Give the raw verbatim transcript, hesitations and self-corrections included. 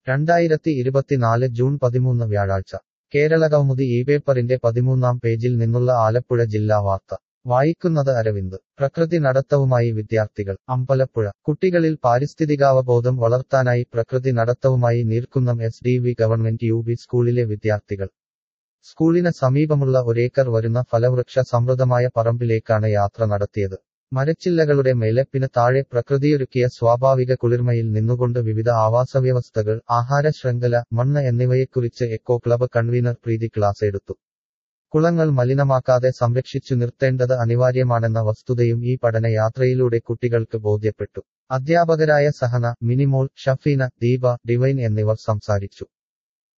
രണ്ടായിരത്തി ഇരുപത്തിനാല് ജൂൺ പതിമൂന്ന് വ്യാഴാഴ്ച കേരളകൗമുദി ഈ പേപ്പറിന്റെ പതിമൂന്നാം പേജിൽ നിന്നുള്ള ആലപ്പുഴ ജില്ലാ വാർത്ത വായിക്കുന്നത് അരവിന്ദ്. പ്രകൃതി നടത്തവുമായി വിദ്യാർത്ഥികൾ. അമ്പലപ്പുഴ. കുട്ടികളിൽ പാരിസ്ഥിതികാവബോധം വളർത്താനായി പ്രകൃതി നടത്തവുമായി Neerkunnam S D V government U P സ്കൂളിലെ വിദ്യാർത്ഥികൾ. സ്കൂളിന് സമീപമുള്ള ഒരേക്കർ വരുന്ന ഫലവൃക്ഷ സമൃദ്ധമായ പറമ്പിലേക്കാണ് യാത്ര നടത്തിയത്. മരച്ചില്ലകളുടെ മേലപ്പിന് താഴെ പ്രകൃതിയൊരുക്കിയ സ്വാഭാവിക കുളിർമയിൽ നിന്നുകൊണ്ട് വിവിധ ആവാസവ്യവസ്ഥകൾ, ആഹാര ശൃംഖല, മണ്ണ് എന്നിവയെക്കുറിച്ച് eco club convener Preethi class എടുത്തു. കുളങ്ങൾ മലിനമാക്കാതെ സംരക്ഷിച്ചു നിർത്തേണ്ടത് അനിവാര്യമാണെന്ന വസ്തുതയും ഈ പഠനയാത്രയിലൂടെ കുട്ടികൾക്ക് ബോധ്യപ്പെട്ടു. അധ്യാപകരായ സഹന, മിനിമോൾ, ഷഫീന, ദീപ, ഡിവൈൻ എന്നിവർ സംസാരിച്ചു.